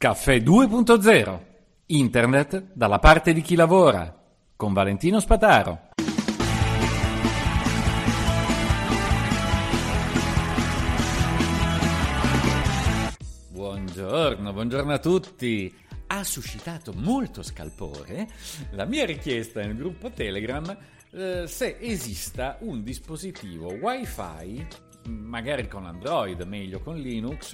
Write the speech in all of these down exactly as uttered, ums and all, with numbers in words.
Caffè due punto zero. Internet dalla parte di chi lavora. Con Valentino Spataro. Buongiorno, buongiorno a tutti. Ha suscitato molto scalpore la mia richiesta nel gruppo Telegram eh, se esista un dispositivo Wi-Fi, magari con Android, meglio con Linux,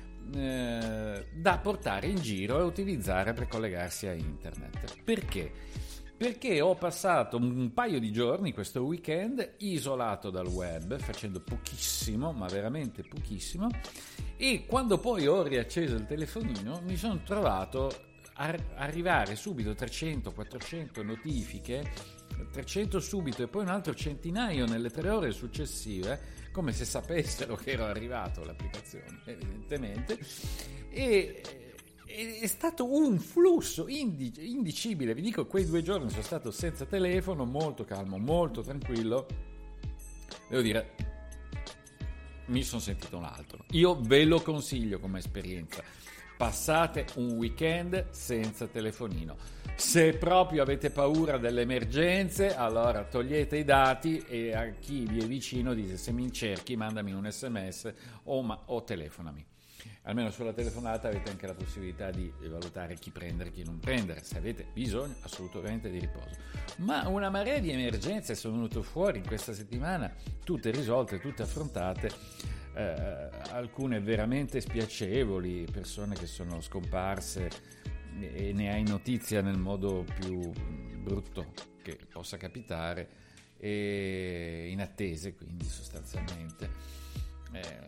eh, da portare in giro e utilizzare per collegarsi a internet. Perché? Perché ho passato un paio di giorni questo weekend isolato dal web, facendo pochissimo, ma veramente pochissimo, e quando poi ho riacceso il telefonino mi sono trovato a arrivare subito trecento quattrocento notifiche, trecento subito e poi un altro centinaio nelle tre ore successive, come se sapessero che ero arrivato all'applicazione, evidentemente, e è stato un flusso indic- indicibile. Vi dico, quei due giorni sono stato senza telefono, molto calmo, molto tranquillo. Devo dire, mi sono sentito un altro. Io ve lo consiglio come esperienza. Passate un weekend senza telefonino. Se proprio avete paura delle emergenze, allora togliete i dati e a chi vi è vicino dite: se mi cerchi mandami un sms o, ma- o telefonami. Almeno sulla telefonata avete anche la possibilità di valutare chi prendere e chi non prendere, se avete bisogno assolutamente di riposo. Ma una marea di emergenze sono venute fuori in questa settimana, tutte risolte, tutte affrontate, eh, alcune veramente spiacevoli, persone che sono scomparse e ne hai notizia nel modo più brutto che possa capitare, e inattese, quindi sostanzialmente eh,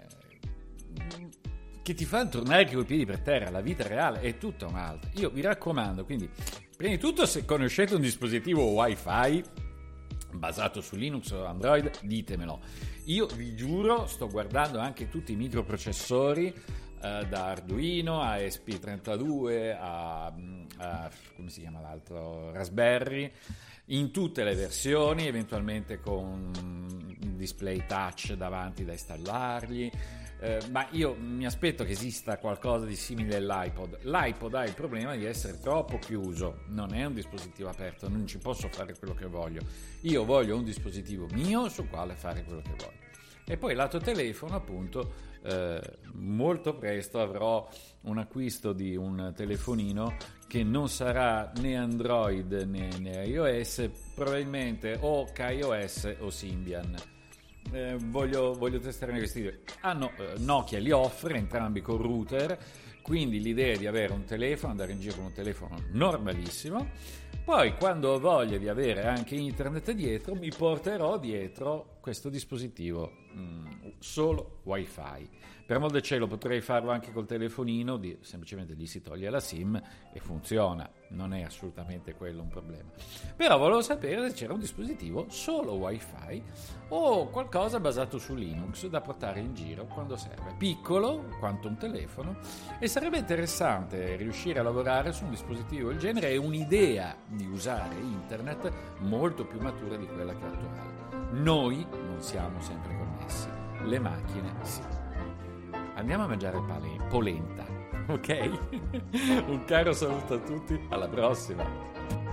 che ti fanno tornare coi piedi per terra. La vita reale è tutta un'altra. Io vi raccomando, quindi, prima di tutto, se conoscete un dispositivo Wi-Fi basato su Linux o Android, ditemelo. Io vi giuro, sto guardando anche tutti i microprocessori, eh, da Arduino a E S P trentadue a, a come si chiama l'altro, Raspberry, in tutte le versioni, eventualmente con un display touch davanti da installargli. Eh, ma io mi aspetto che esista qualcosa di simile all'iPod. L'iPod ha il problema di essere troppo chiuso, non è un dispositivo aperto, non ci posso fare quello che voglio. Io voglio un dispositivo mio sul quale fare quello che voglio. E poi lato telefono, appunto, eh, molto presto avrò un acquisto di un telefonino che non sarà né Android né, né iOS, probabilmente o KaiOS o Symbian. Eh, voglio, voglio testare questi due. Ah, no, eh, Nokia li offre entrambi con router, quindi l'idea è di avere un telefono, andare in giro con un telefono normalissimo. Poi, quando ho voglia di avere anche internet dietro, mi porterò dietro questo dispositivo mh, solo Wi-Fi. Per amor del cielo, potrei farlo anche col telefonino, di, semplicemente gli si toglie la SIM e funziona, non è assolutamente quello un problema. Però volevo sapere se c'era un dispositivo solo Wi-Fi o qualcosa basato su Linux da portare in giro quando serve. Piccolo quanto un telefono, e sarebbe interessante riuscire a lavorare su un dispositivo del genere e un'idea di usare internet molto più matura di quella che è attuale. Noi non siamo sempre connessi, le macchine sì. Andiamo a mangiare pane, polenta, ok? Un caro saluto a tutti, alla prossima!